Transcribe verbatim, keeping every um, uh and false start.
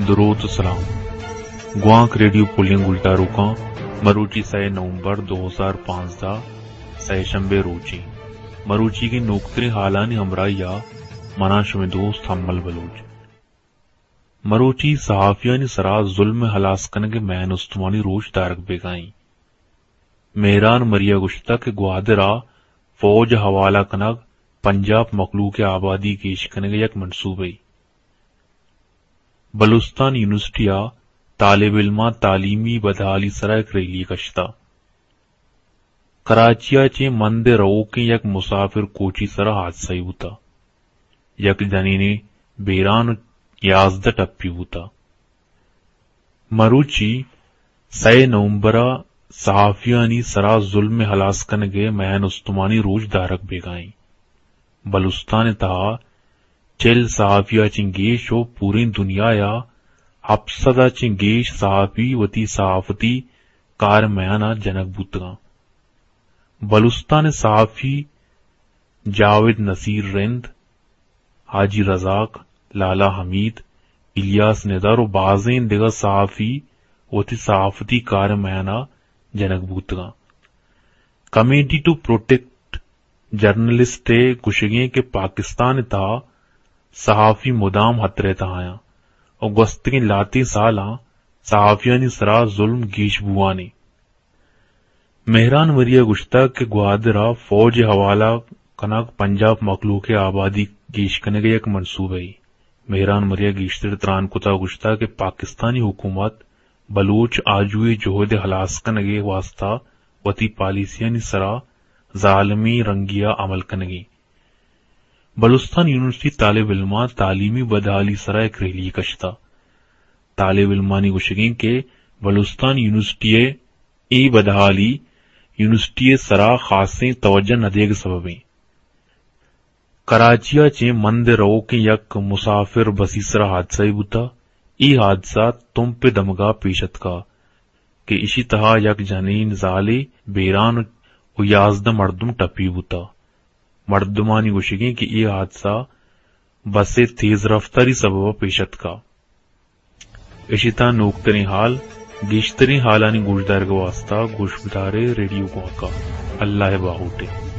درود و سلام. گوانک ریڈیو پولنگ الٹا روکاں مروچی سہ نومبر دو ہزار پانزدہ سہ شنبے روچی مروچی کی نوکتری حالانی ہمراہیا منا شم دوست حمل بلوچ مروچی صحافیانی سرا ظلم ہلاس کنگ مین استمانی روچ دارک بیگائیں مہران مریا گشتہ کے گوادرا فوج حوالہ کنگ پنجاب مخلوق آبادی کیش کنگ یک منصوبے بلوچستان یونیورسٹیا طالب علمہ تعلیمی بدحالی سرائک ریلی کشتا کراچیا چے مند رو کے یک مسافر کوچی سرا حادثہ ہوتا یک جنینے بیران یازدہ ٹپی ہوتا. مروچی سی نومبرہ صحافیانی سرا ظلم ہلاس کنگے مین استمانی روج دارک بیگائیں بلوچستان تہا چل صحافیہ چنگیش و پوری دنیا یا ہفسدہ چنگیش صحافی وتی صحافتی کار میانا جنک بوتگاں. بلوچستان صحافی جاوید نصیر رند، حاجی رزاق، لالا حمید، الیاس ندر و بازیں دیگر صحافی وتی صحافتی کار میانا جنک بوتگاں. کمیٹی ٹو پروٹیکٹ جرنلسٹ گشگیں کے پاکستان تہا صحافی مدام خطرے تہایا اور گستگیں لاتی سالاں صحافیانی سرا ظلم گیش بوانے. مہران مریا گشتہ کے گوادرا فوج حوالہ کنک پنجاب مخلوق آبادی گیش کنگ یک منصوبے مہران مریا گیشتر تران کتا گشتہ کے پاکستانی حکومت بلوچ آجوئے جہد ہلاس کنگے واسطہ وتی پالیسیانی سرا ظالمی رنگیا عمل کنگی. بلوچستان یونیورسٹی طالب علمہ تعلیمی بدحالی سرا ایک ریلی کشتا طالب علمانی گشگیں کے بلوچستان یونیورسٹی ای بدحالی یونیورسٹی سرا خاصیں توجہ ندیگ سببیں کراچیا چے مند رو کے یک مسافر بسی سرا حادثہ بوتا. ای حادثہ تم پہ دمگا پیشت کا کہ اسی طرح یک جنین زالے بیران و یازدہ مردم ٹپی بوتا. مردمانی گشگیں کہ یہ حادثہ بسے تیز رفتاری سبب پیشت کا. اسی طرح نوکترین حال گیشترین حالانی گوشدار کا واسطہ گوش بدارے ریڈیو کو کا اللہ باہوٹے.